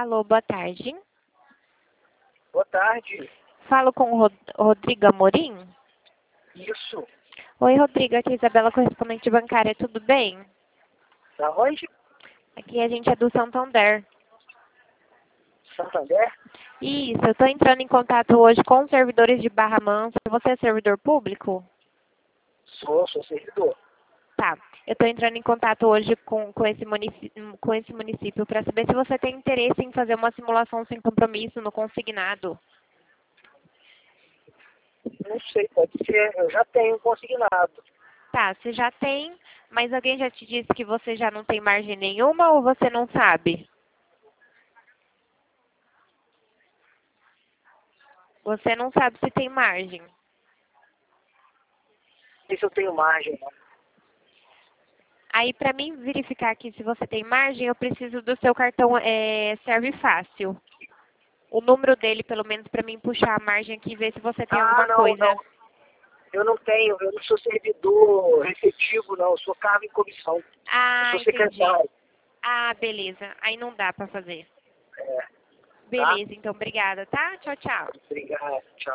Alô, boa tarde. Boa tarde. Falo com o Rodrigo Amorim. Isso. Oi, Rodrigo, aqui é Isabela, correspondente bancária, tudo bem? Da onde? Aqui a gente é do Santander. Santander? Isso, eu estou entrando em contato hoje com os servidores de Barra Mansa. Você é servidor público? Sou servidor. Tá. Eu estou entrando em contato hoje com esse município para saber se você tem interesse em fazer uma simulação sem compromisso no consignado. Não sei, pode ser. Eu já tenho consignado. Tá, você já tem, mas alguém já te disse que você já não tem margem nenhuma ou você não sabe? Você não sabe se tem margem. Não sei se eu tenho margem. Não. Aí, para mim verificar aqui se você tem margem, eu preciso do seu cartão Serve Fácil. O número dele, pelo menos, para mim puxar a margem aqui e ver se você tem alguma coisa. Não. Eu não tenho. Eu não sou servidor efetivo, não. Eu sou cargo em comissão. Eu Ah, sou entendi. secretário. Ah, beleza. Aí não dá para fazer. É. Tá? Beleza, então, obrigada, tá? Tchau, tchau. Obrigado. Tchau.